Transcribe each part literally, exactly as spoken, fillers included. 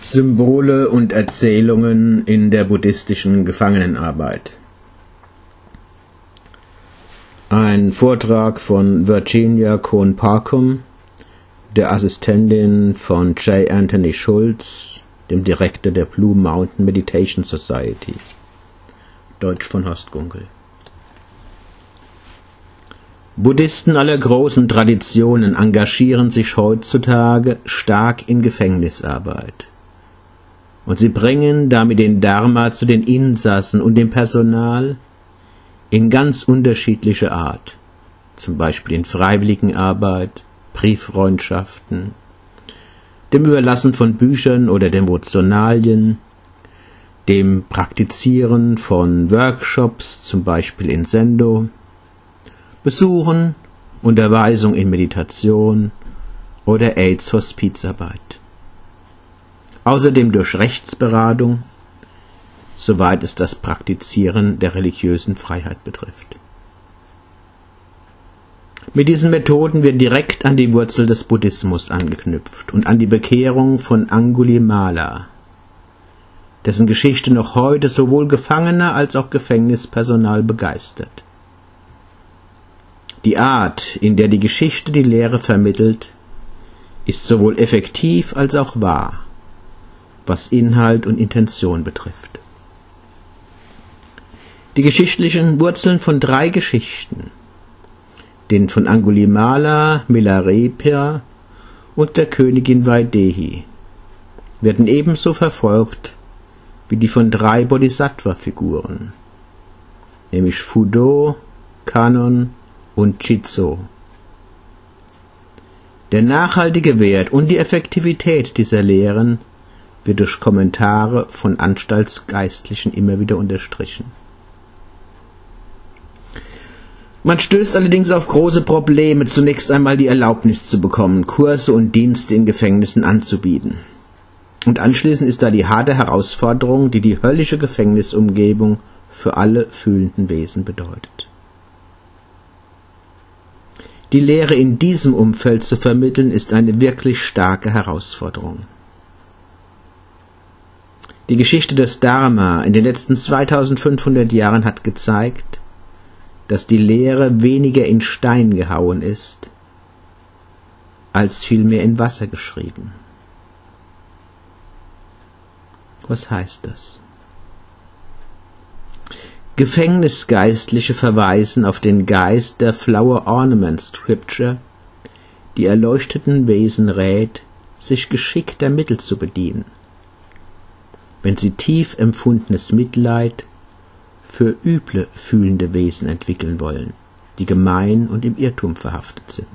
Symbole und Erzählungen in der buddhistischen Gefangenenarbeit. Ein Vortrag von Virginia Cohn Parkham, der Assistentin von J. Anthony Schulz, dem Direktor der Blue Mountain Meditation Society. Deutsch von Horst Gunkel. Buddhisten aller großen Traditionen engagieren sich heutzutage stark in Gefängnisarbeit. Und sie bringen damit den Dharma zu den Insassen und dem Personal in ganz unterschiedlicher Art, zum Beispiel in Freiwilligenarbeit, Brieffreundschaften, dem Überlassen von Büchern oder Devotionalien, dem Praktizieren von Workshops, zum Beispiel in Sendo, Besuchen, Unterweisung in Meditation oder AIDS-Hospizarbeit. Außerdem durch Rechtsberatung, soweit es das Praktizieren der religiösen Freiheit betrifft. Mit diesen Methoden wird direkt an die Wurzel des Buddhismus angeknüpft und an die Bekehrung von Angulimala, dessen Geschichte noch heute sowohl Gefangener als auch Gefängnispersonal begeistert. Die Art, in der die Geschichte die Lehre vermittelt, ist sowohl effektiv als auch wahr, was Inhalt und Intention betrifft. Die geschichtlichen Wurzeln von drei Geschichten, den von Angulimala, Milarepa und der Königin Vaidehi, werden ebenso verfolgt wie die von drei Bodhisattva-Figuren, nämlich Fudo, Kannon und Chizo. Der nachhaltige Wert und die Effektivität dieser Lehren wird durch Kommentare von Anstaltsgeistlichen immer wieder unterstrichen. Man stößt allerdings auf große Probleme, zunächst einmal die Erlaubnis zu bekommen, Kurse und Dienste in Gefängnissen anzubieten. Und anschließend ist da die harte Herausforderung, die die höllische Gefängnisumgebung für alle fühlenden Wesen bedeutet. Die Lehre in diesem Umfeld zu vermitteln, ist eine wirklich starke Herausforderung. Die Geschichte des Dharma in den letzten zweitausendfünfhundert Jahren hat gezeigt, dass die Lehre weniger in Stein gehauen ist, als vielmehr in Wasser geschrieben. Was heißt das? Gefängnisgeistliche verweisen auf den Geist der Flower Ornament Scripture, die erleuchteten Wesen rät, sich geschickter Mittel zu bedienen, wenn sie tief empfundenes Mitleid für üble fühlende Wesen entwickeln wollen, die gemein und im Irrtum verhaftet sind.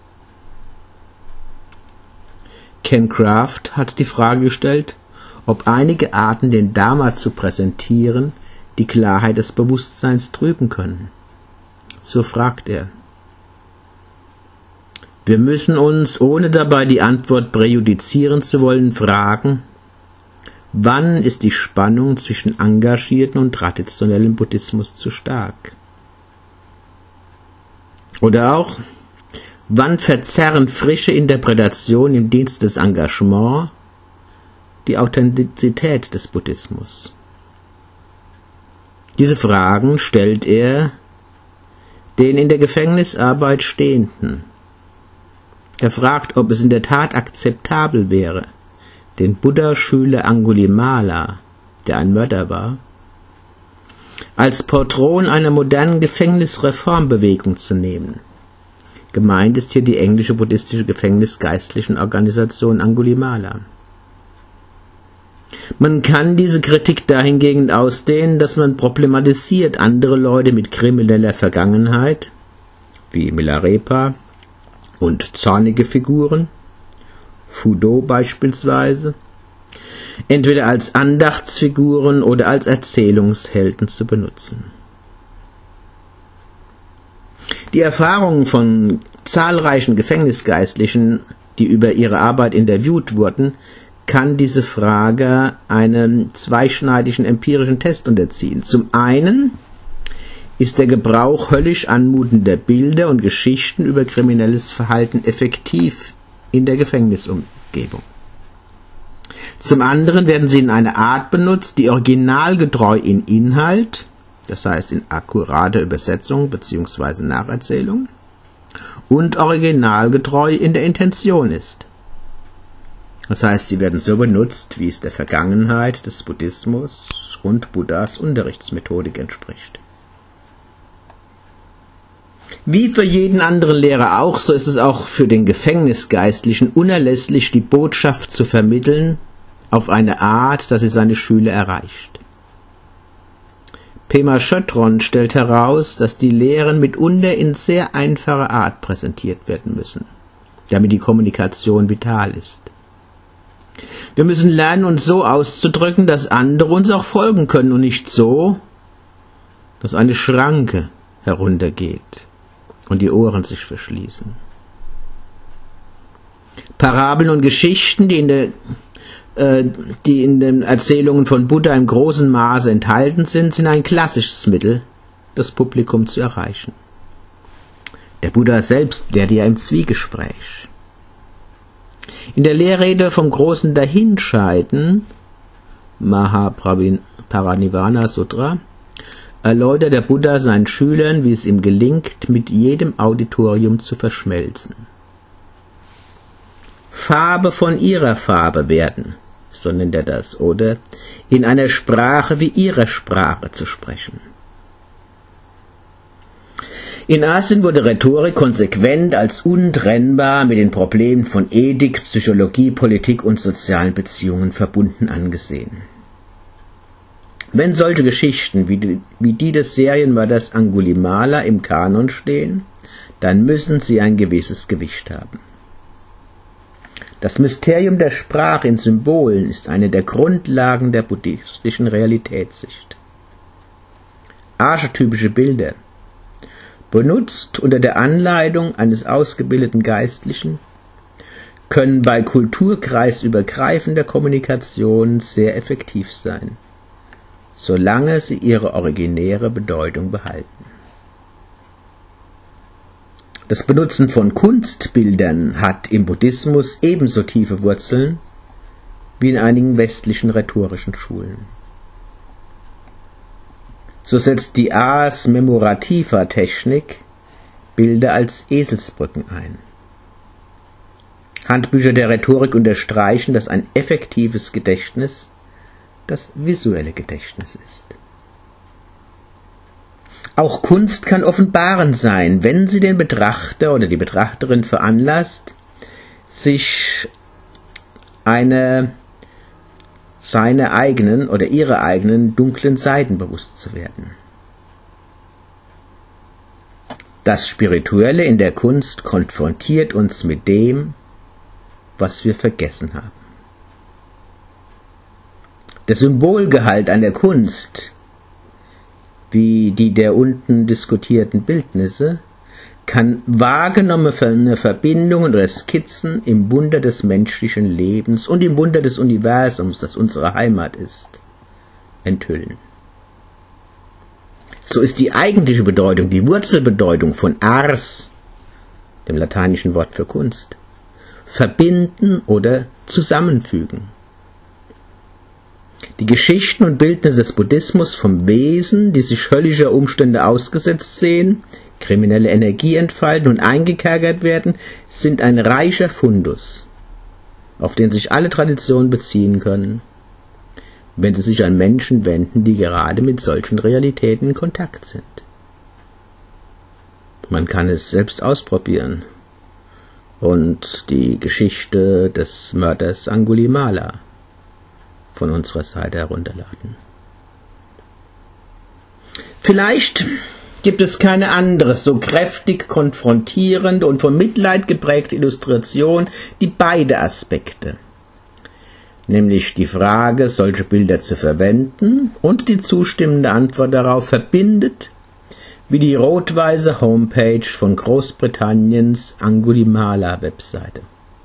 Ken Kraft hat die Frage gestellt, ob einige Arten, den Dharma zu präsentieren, die Klarheit des Bewusstseins trüben können. So fragt er. Wir müssen uns, ohne dabei die Antwort präjudizieren zu wollen, fragen, wann ist die Spannung zwischen engagierten und traditionellem Buddhismus zu stark? Oder auch, wann verzerren frische Interpretationen im Dienst des Engagements die Authentizität des Buddhismus? Diese Fragen stellt er den in der Gefängnisarbeit Stehenden. Er fragt, ob es in der Tat akzeptabel wäre, den Buddha-Schüler Angulimala, der ein Mörder war, als Patron einer modernen Gefängnisreformbewegung zu nehmen. Gemeint ist hier die englische buddhistische Gefängnisgeistlichen Organisation Angulimala. Man kann diese Kritik dahingehend ausdehnen, dass man problematisiert, andere Leute mit krimineller Vergangenheit, wie Milarepa und zornige Figuren, Fudo beispielsweise, entweder als Andachtsfiguren oder als Erzählungshelden zu benutzen. Die Erfahrungen von zahlreichen Gefängnisgeistlichen, die über ihre Arbeit interviewt wurden, kann diese Frage einem zweischneidigen empirischen Test unterziehen. Zum einen ist der Gebrauch höllisch anmutender Bilder und Geschichten über kriminelles Verhalten effektiv in der Gefängnisumgebung. Zum anderen werden sie in einer Art benutzt, die originalgetreu in Inhalt, das heißt in akkurater Übersetzung bzw. Nacherzählung, und originalgetreu in der Intention ist. Das heißt, sie werden so benutzt, wie es der Vergangenheit des Buddhismus und Buddhas Unterrichtsmethodik entspricht. Wie für jeden anderen Lehrer auch, so ist es auch für den Gefängnisgeistlichen unerlässlich, die Botschaft zu vermitteln auf eine Art, dass sie seine Schüler erreicht. Pema Chodron stellt heraus, dass die Lehren mitunter in sehr einfacher Art präsentiert werden müssen, damit die Kommunikation vital ist. Wir müssen lernen, uns so auszudrücken, dass andere uns auch folgen können und nicht so, dass eine Schranke heruntergeht und die Ohren sich verschließen. Parabeln und Geschichten, die in, der, äh, die in den Erzählungen von Buddha im großen Maße enthalten sind, sind ein klassisches Mittel, das Publikum zu erreichen. Der Buddha selbst lehrte ja im Zwiegespräch. In der Lehrrede vom großen Dahinscheiden, Mahaparinirvana Sutra, erläutert der Buddha seinen Schülern, wie es ihm gelingt, mit jedem Auditorium zu verschmelzen. Farbe von ihrer Farbe werden, so nennt er das, oder in einer Sprache wie ihrer Sprache zu sprechen. In Asien wurde Rhetorik konsequent als untrennbar mit den Problemen von Ethik, Psychologie, Politik und sozialen Beziehungen verbunden angesehen. Wenn solche Geschichten wie die, wie die des Serienmörders Angulimala im Kanon stehen, dann müssen sie ein gewisses Gewicht haben. Das Mysterium der Sprache in Symbolen ist eine der Grundlagen der buddhistischen Realitätssicht. Archetypische Bilder, benutzt unter der Anleitung eines ausgebildeten Geistlichen, können bei kulturkreisübergreifender Kommunikation sehr effektiv sein, solange sie ihre originäre Bedeutung behalten. Das Benutzen von Kunstbildern hat im Buddhismus ebenso tiefe Wurzeln wie in einigen westlichen rhetorischen Schulen. So setzt die Ars Memorativa Technik Bilder als Eselsbrücken ein. Handbücher der Rhetorik unterstreichen, dass ein effektives Gedächtnis das visuelle Gedächtnis ist. Auch Kunst kann offenbarend sein, wenn sie den Betrachter oder die Betrachterin veranlasst, sich eine seine eigenen oder ihre eigenen dunklen Seiten bewusst zu werden. Das Spirituelle in der Kunst konfrontiert uns mit dem, was wir vergessen haben. Der Symbolgehalt an der Kunst, wie die der unten diskutierten Bildnisse, kann wahrgenommene Verbindungen oder Skizzen im Wunder des menschlichen Lebens und im Wunder des Universums, das unsere Heimat ist, enthüllen. So ist die eigentliche Bedeutung, die Wurzelbedeutung von ars, dem lateinischen Wort für Kunst, verbinden oder zusammenfügen. Die Geschichten und Bildnisse des Buddhismus vom Wesen, die sich höllischer Umstände ausgesetzt sehen, kriminelle Energie entfalten und eingekerkert werden, sind ein reicher Fundus, auf den sich alle Traditionen beziehen können, wenn sie sich an Menschen wenden, die gerade mit solchen Realitäten in Kontakt sind. Man kann es selbst ausprobieren und die Geschichte des Mörders Angulimala von unserer Seite herunterladen. Vielleicht gibt es keine andere so kräftig konfrontierende und von Mitleid geprägte Illustration, die beide Aspekte, nämlich die Frage, solche Bilder zu verwenden und die zustimmende Antwort darauf verbindet, wie die rot-weiße Homepage von Großbritanniens Angulimala-Webseite.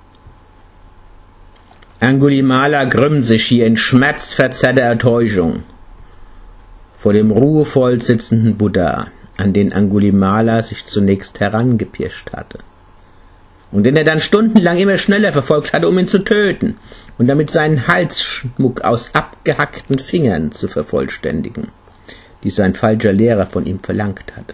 Angulimala krümmt sich hier in schmerzverzerrter Enttäuschung vor dem ruhevoll sitzenden Buddha, an den Angulimala sich zunächst herangepirscht hatte und den er dann stundenlang immer schneller verfolgt hatte, um ihn zu töten, und damit seinen Halsschmuck aus abgehackten Fingern zu vervollständigen, die sein falscher Lehrer von ihm verlangt hatte.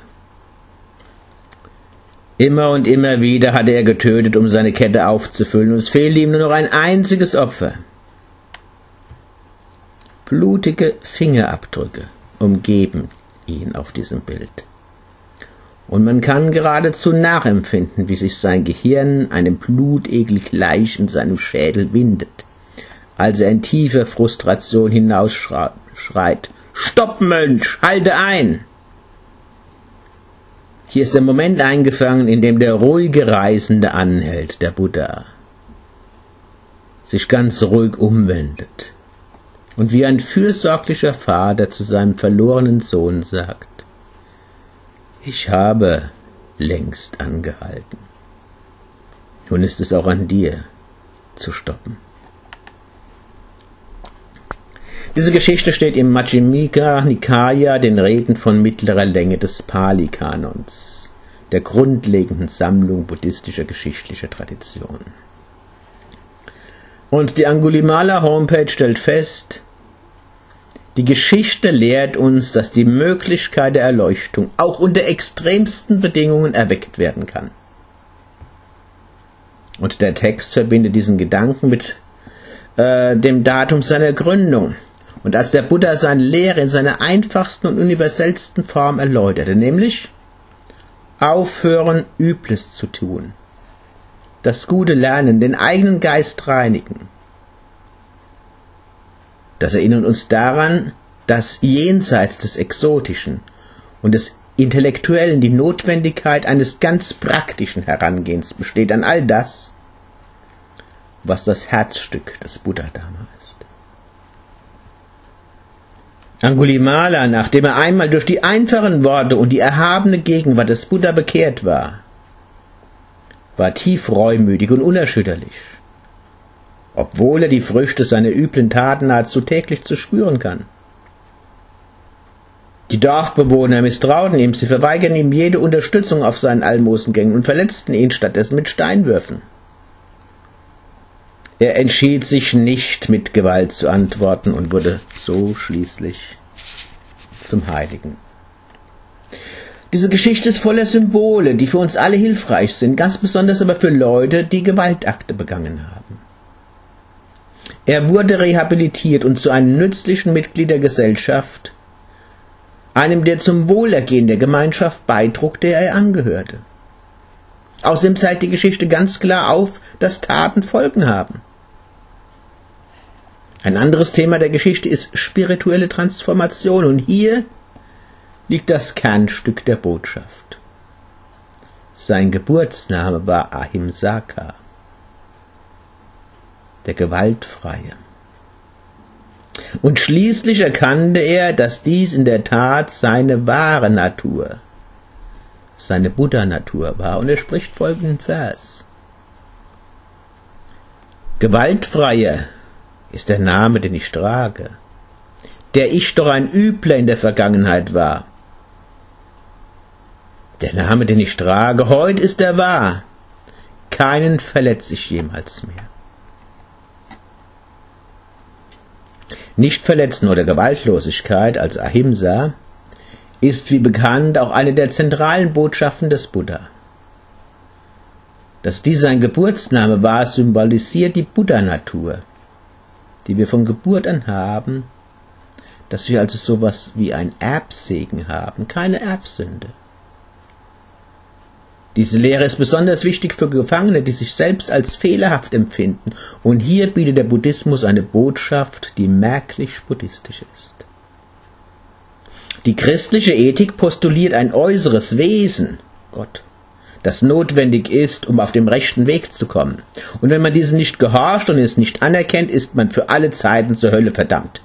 Immer und immer wieder hatte er getötet, um seine Kette aufzufüllen, und es fehlte ihm nur noch ein einziges Opfer. Blutige Fingerabdrücke umgeben ihn auf diesem Bild. Und man kann geradezu nachempfinden, wie sich sein Gehirn einem Blutegel gleich in seinem Schädel windet, als er in tiefer Frustration hinausschreit: »Stopp, Mönch, halte ein!« Hier ist der Moment eingefangen, in dem der ruhige Reisende anhält, der Buddha, sich ganz ruhig umwendet und wie ein fürsorglicher Vater zu seinem verlorenen Sohn sagt: »Ich habe längst angehalten. Nun ist es auch an dir, zu stoppen.« Diese Geschichte steht im Majjhima Nikaya, den Reden von mittlerer Länge des Pali-Kanons, der grundlegenden Sammlung buddhistischer geschichtlicher Traditionen. Und die Angulimala Homepage stellt fest: Die Geschichte lehrt uns, dass die Möglichkeit der Erleuchtung auch unter extremsten Bedingungen erweckt werden kann. Und der Text verbindet diesen Gedanken mit äh, dem Datum seiner Gründung. Und als der Buddha seine Lehre in seiner einfachsten und universellsten Form erläuterte, nämlich aufhören, Übles zu tun, das Gute lernen, den eigenen Geist reinigen, das erinnert uns daran, dass jenseits des Exotischen und des Intellektuellen die Notwendigkeit eines ganz praktischen Herangehens besteht an all das, was das Herzstück des Buddha-Dharma ist. Angulimala, nachdem er einmal durch die einfachen Worte und die erhabene Gegenwart des Buddha bekehrt war, war tief reumütig und unerschütterlich, obwohl er die Früchte seiner üblen Taten nahezu täglich zu spüren kann. Die Dorfbewohner misstrauten ihm, sie verweigerten ihm jede Unterstützung auf seinen Almosengängen und verletzten ihn stattdessen mit Steinwürfen. Er entschied sich nicht, mit Gewalt zu antworten und wurde so schließlich zum Heiligen. Diese Geschichte ist voller Symbole, die für uns alle hilfreich sind, ganz besonders aber für Leute, die Gewaltakte begangen haben. Er wurde rehabilitiert und zu einem nützlichen Mitglied der Gesellschaft, einem, der zum Wohlergehen der Gemeinschaft beitrug, der er angehörte. Außerdem zeigt die Geschichte ganz klar auf, dass Taten Folgen haben. Ein anderes Thema der Geschichte ist spirituelle Transformation, und hier liegt das Kernstück der Botschaft. Sein Geburtsname war Ahimsaka, der Gewaltfreie. Und schließlich erkannte er, dass dies in der Tat seine wahre Natur, seine Buddha-Natur war, und er spricht folgenden Vers: Gewaltfreie ist der Name, den ich trage, der ich doch ein Übler in der Vergangenheit war. Der Name, den ich trage, heute ist er wahr, keinen verletze ich jemals mehr. Nicht verletzen oder Gewaltlosigkeit, also Ahimsa, ist wie bekannt auch eine der zentralen Botschaften des Buddha. Dass dies sein Geburtsname war, symbolisiert die Buddha-Natur, die wir von Geburt an haben, dass wir also sowas wie ein Erbsegen haben, keine Erbsünde. Diese Lehre ist besonders wichtig für Gefangene, die sich selbst als fehlerhaft empfinden, und hier bietet der Buddhismus eine Botschaft, die merklich buddhistisch ist. Die christliche Ethik postuliert ein äußeres Wesen, Gott, das notwendig ist, um auf dem rechten Weg zu kommen. Und wenn man diesen nicht gehorcht und es nicht anerkennt, ist man für alle Zeiten zur Hölle verdammt.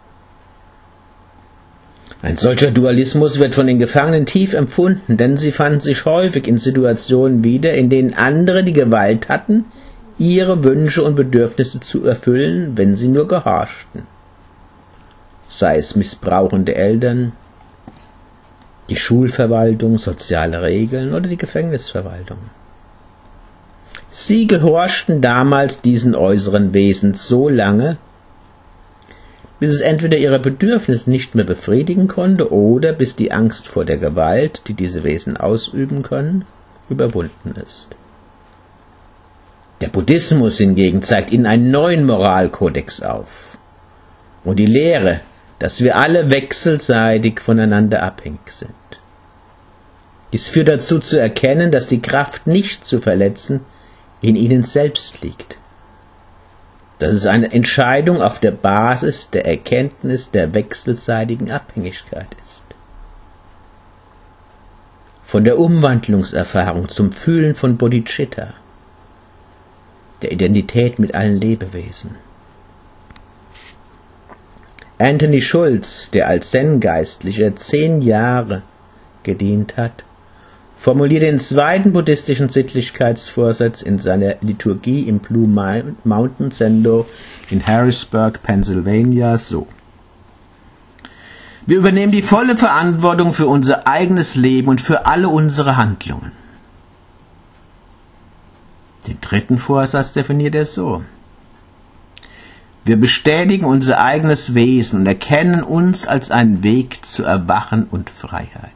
Ein solcher Dualismus wird von den Gefangenen tief empfunden, denn sie fanden sich häufig in Situationen wieder, in denen andere die Gewalt hatten, ihre Wünsche und Bedürfnisse zu erfüllen, wenn sie nur gehorchten. Sei es missbrauchende Eltern, die Schulverwaltung, soziale Regeln oder die Gefängnisverwaltung. Sie gehorchten damals diesen äußeren Wesen so lange, bis es entweder ihre Bedürfnisse nicht mehr befriedigen konnte oder bis die Angst vor der Gewalt, die diese Wesen ausüben können, überwunden ist. Der Buddhismus hingegen zeigt ihnen einen neuen Moralkodex auf und die Lehre, dass wir alle wechselseitig voneinander abhängig sind. Dies führt dazu zu erkennen, dass die Kraft, nicht zu verletzen, in ihnen selbst liegt. Dass es eine Entscheidung auf der Basis der Erkenntnis der wechselseitigen Abhängigkeit ist. Von der Umwandlungserfahrung zum Fühlen von Bodhicitta, der Identität mit allen Lebewesen. Anthony Schulz, der als Zen-Geistlicher zehn Jahre gedient hat, formuliert den zweiten buddhistischen Sittlichkeitsvorsatz in seiner Liturgie im Blue Mountain Zendo in Harrisburg, Pennsylvania so: Wir übernehmen die volle Verantwortung für unser eigenes Leben und für alle unsere Handlungen. Den dritten Vorsatz definiert er so: Wir bestätigen unser eigenes Wesen und erkennen uns als einen Weg zu Erwachen und Freiheit.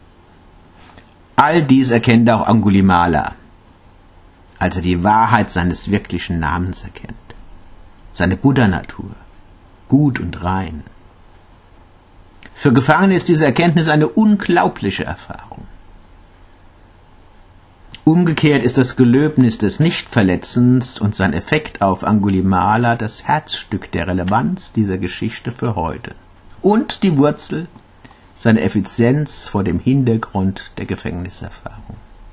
All dies erkennt auch Angulimala, als er die Wahrheit seines wirklichen Namens erkennt, seine Buddha-Natur, gut und rein. Für Gefangene ist diese Erkenntnis eine unglaubliche Erfahrung. Umgekehrt ist das Gelöbnis des Nichtverletzens und sein Effekt auf Angulimala das Herzstück der Relevanz dieser Geschichte für heute und die Wurzel seine Effizienz vor dem Hintergrund der Gefängniserfahrung.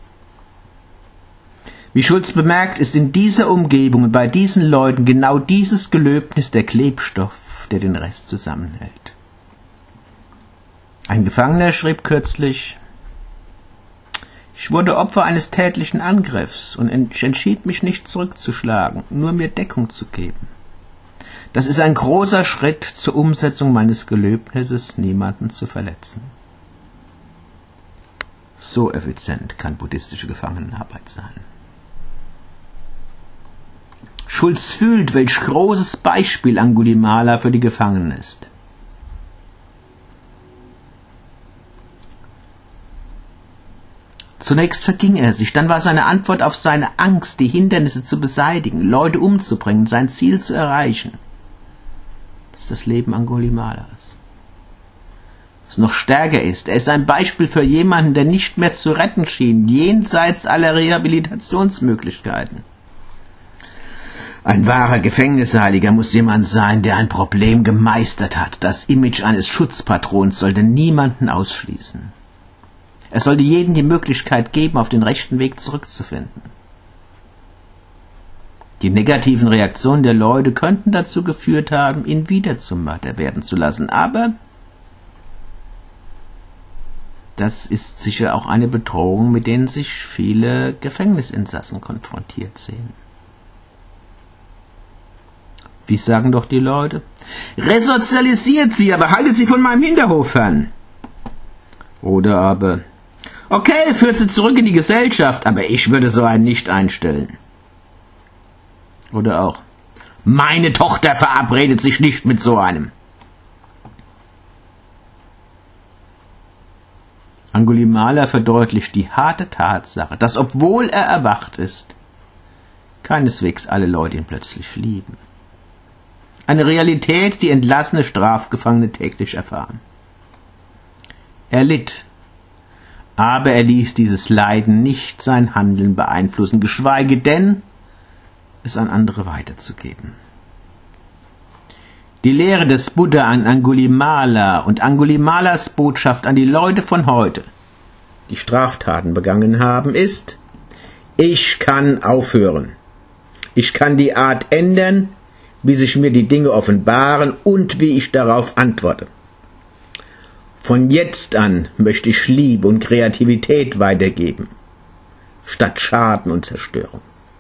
Wie Schulz bemerkt, ist in dieser Umgebung und bei diesen Leuten genau dieses Gelöbnis der Klebstoff, der den Rest zusammenhält. Ein Gefangener schrieb kürzlich: Ich wurde Opfer eines tätlichen Angriffs und ich entschied mich nicht zurückzuschlagen, nur mir Deckung zu geben. Das ist ein großer Schritt zur Umsetzung meines Gelöbnisses, niemanden zu verletzen. So effizient kann buddhistische Gefangenenarbeit sein. Schulz fühlt, welch großes Beispiel Angulimala für die Gefangenen ist. Zunächst verging er sich, dann war seine Antwort auf seine Angst, die Hindernisse zu beseitigen, Leute umzubringen, sein Ziel zu erreichen. Das ist das Leben Angulimalas. Was noch stärker ist, er ist ein Beispiel für jemanden, der nicht mehr zu retten schien, jenseits aller Rehabilitationsmöglichkeiten. Ein wahrer Gefängnisheiliger muss jemand sein, der ein Problem gemeistert hat. Das Image eines Schutzpatrons sollte niemanden ausschließen. Er sollte jedem die Möglichkeit geben, auf den rechten Weg zurückzufinden. Die negativen Reaktionen der Leute könnten dazu geführt haben, ihn wieder zum Mörder werden zu lassen. Aber das ist sicher auch eine Bedrohung, mit denen sich viele Gefängnisinsassen konfrontiert sehen. Wie sagen doch die Leute? Resozialisiert sie, aber haltet sie von meinem Hinterhof fern. Oder aber: Okay, führt sie zurück in die Gesellschaft, aber ich würde so einen nicht einstellen. Oder auch: Meine Tochter verabredet sich nicht mit so einem. Angulimala verdeutlicht die harte Tatsache, dass, obwohl er erwacht ist, keineswegs alle Leute ihn plötzlich lieben. Eine Realität, die entlassene Strafgefangene täglich erfahren. Er litt, aber er ließ dieses Leiden nicht sein Handeln beeinflussen, geschweige denn, es an andere weiterzugeben. Die Lehre des Buddha an Angulimala und Angulimalas Botschaft an die Leute von heute, die Straftaten begangen haben, ist: Ich kann aufhören. Ich kann die Art ändern, wie sich mir die Dinge offenbaren und wie ich darauf antworte. Von jetzt an möchte ich Liebe und Kreativität weitergeben, statt Schaden und Zerstörung.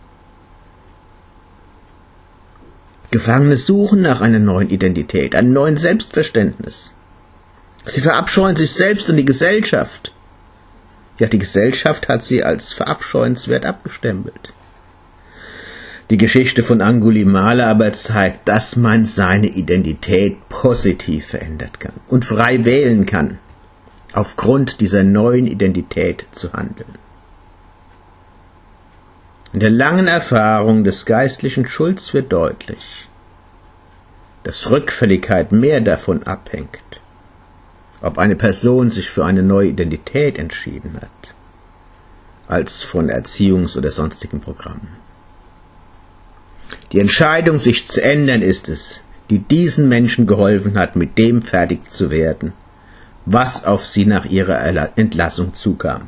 Gefangene suchen nach einer neuen Identität, einem neuen Selbstverständnis. Sie verabscheuen sich selbst und die Gesellschaft. Ja, die Gesellschaft hat sie als verabscheuenswert abgestempelt. Die Geschichte von Angulimala aber zeigt, dass man seine Identität positiv verändern kann und frei wählen kann, aufgrund dieser neuen Identität zu handeln. In der langen Erfahrung des geistlichen Schulz wird deutlich, dass Rückfälligkeit mehr davon abhängt, ob eine Person sich für eine neue Identität entschieden hat, als von Erziehungs- oder sonstigen Programmen. Die Entscheidung, sich zu ändern, ist es, die diesen Menschen geholfen hat, mit dem fertig zu werden, was auf sie nach ihrer Entlassung zukam.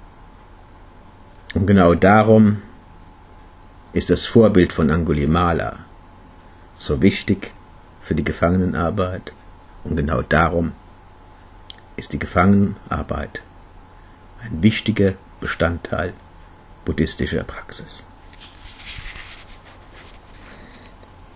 Und genau darum ist das Vorbild von Angulimala so wichtig für die Gefangenenarbeit, und genau darum ist die Gefangenenarbeit ein wichtiger Bestandteil buddhistischer Praxis.